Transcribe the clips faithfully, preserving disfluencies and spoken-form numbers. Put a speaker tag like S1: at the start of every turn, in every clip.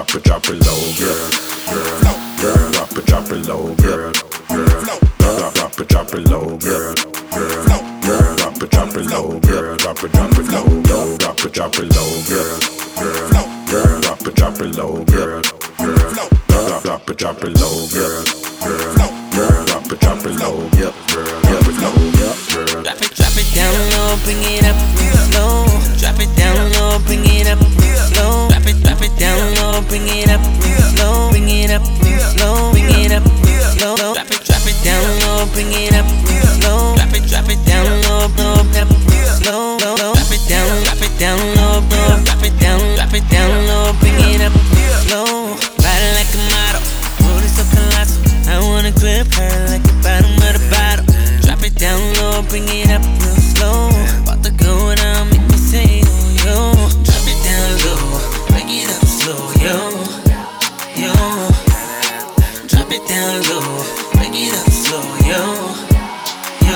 S1: drop it, drop it low, girl, girl, girl, drop it, drop it low, girl, girl, drop, drop it, drop it low, girl, girl, girl, drop it, drop it low, girl, drop it, drop it low, low, drop it, drop it low, girl, girl, girl, drop it, drop it low, girl, girl, drop, drop it, drop it low, girl, girl, girl, drop it, drop it low, yep, girl, drop it low, yep, girl.
S2: Drop it, drop it down low, bring it up real slow. Drop it down low, bring it up real slow. Drop it, drop it down low, bring it up real slow. Bring it up real slow, bring it up real slow. Drop it, drop it down low, bring it up real slow. Drop it, drop it down low, blow up real slow. Drop it down, drop it down low, blow. Drop it down, drop it down low, bring it up real slow. Riding like a model, road is so colossal. I wanna grip her like the bottom of the bottle. Drop it down low, bring it up real slow. About to go down, make me say, oh, yo. Drop it down low, bring it up slow, yo. Yo. Drop it down low, bring it up slow, yo. Yo.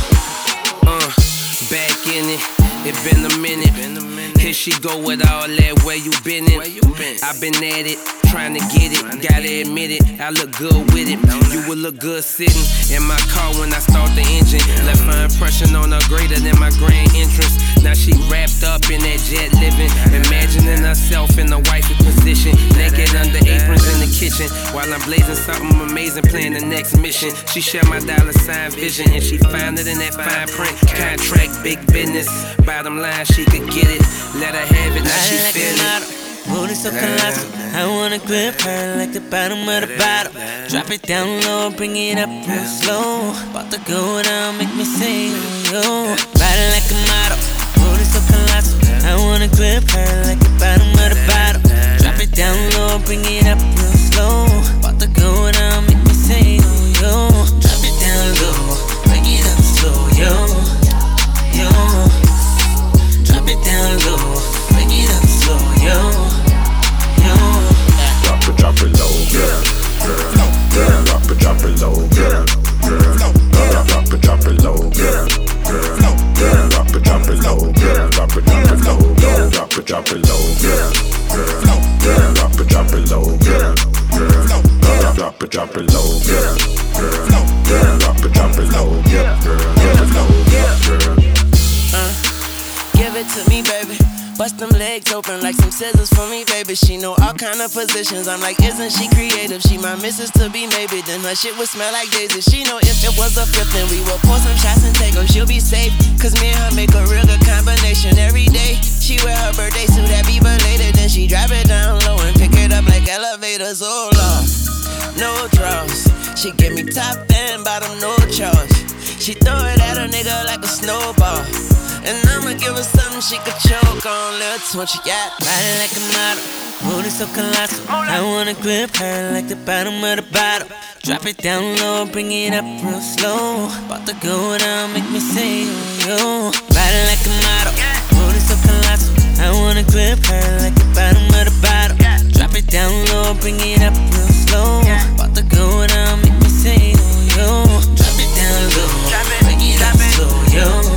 S3: Uh, back in it, it been a minute. Here she go with all that, where you been in? I been at it, trying to get it, gotta admit it, I look good with it. You would look good sitting in my car when I start the engine. Left my impression on her greater than my grand entrance. Now she wrapped up in that jet living, imagining herself in the wifey position, naked under aprons in the kitchen, while I'm blazing something amazing, playing the next mission. She share my dollar sign vision, and she found it in that fine print. Contract, big business, bottom line she could get it. Let her have it, now she feel it.
S2: Road is so colossal, I wanna grip her like the bottom of the bottle. Drop it down low, bring it up real slow. About to go down, make me say, oh, yo. Riding like a model, road is so colossal, I wanna grip her like the bottom of the bottle. Drop it down low, bring it up real slow. About to go down, make me say, oh, yo. Drop it down low, bring it up slow, yo. Yo. Drop it down low, bring it up slow, yo.
S1: Drop it, drop it low, girl, girl, girl, drop it, drop it low, girl, girl, girl, drop it, drop it low, girl, girl, girl, drop it, drop it low, girl, drop it, drop it low, low, drop it, drop it low, girl, girl, girl, drop it, drop it low, girl, girl, girl, drop it, drop it low, girl, girl, girl, drop it, drop it low, girl, girl, drop it low, girl.
S2: Uh, give it to me, baby. Bust them legs open like some scissors for me, baby. She know all kind of positions. I'm like, isn't she creative? She my missus to be, maybe. Then her shit would smell like daisies. She know if it was a fifth, then we would pour some shots and take her. She'll be safe, cause me and her make a real good combination every day. She wear her birthday suit that be belated. Then she drop it down low and pick it up like elevators. Oh, Lord, no draws. She give me top and bottom, no charge. She throw it at a nigga like a snowball. And I'ma give her something she could choke on. Little twitch, yeah. Riding like a model, road is so colossal, I wanna grip her like the bottom of the bottle. Drop it down low, bring it up real slow. About to go down, make me say, oh, yo. Riding like a model, road is so colossal, I wanna grip her like the bottom of the bottle. Drop it down low, bring it up real slow. About to go down, make me say, oh, yo. Drop it down low, bring it up slow, yo.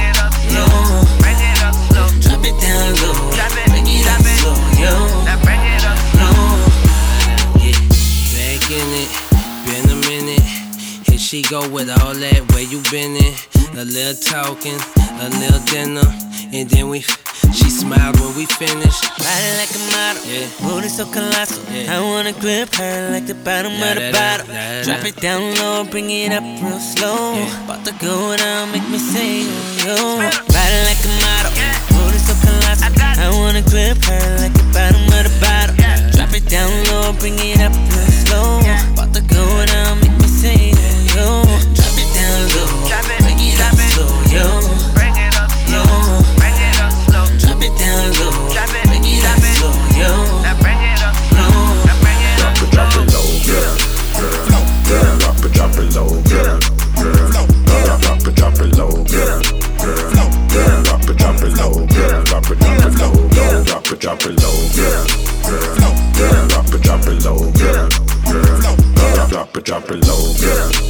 S2: Yo, bring it up slow. Drop it down low. Drop it, bring it up slow, yo. Now bring it up slow.
S3: Yeah, back in it, been a minute. Here she go with all that, where you been in? A little talking, a little dinner, and then we. She smiled when we finished.
S2: Riding like a model, yeah. Road is so colossal, yeah. I wanna grip her like the bottom
S3: da,
S2: of the
S3: da,
S2: bottle.
S3: da, da, da.
S2: Drop it down low, bring it up real slow, yeah. About to go down, make me say, oh, yo. Riding like a model, yeah. Road is so colossal, I, I wanna grip her like the bottom of the bottle, yeah. Drop it down low, bring it up real slow, yeah. About to go down, make me say, oh, yo. Drop it down low, bring it up slow, yo. Bring it up slow, yo. Bring it up slow. Drop it down low, bring it up slow, yo. Now bring it up slow, now bring it up slow.
S1: Drop it, drop it low, girl, girl, girl, drop it, drop it low, girl, girl, girl, drop it, drop it low, girl, girl, girl, drop it, drop it low, girl, drop it, drop it low, low, drop it, drop it low, girl, girl, girl, drop it, drop it low, girl, girl, drop it, drop it low, girl.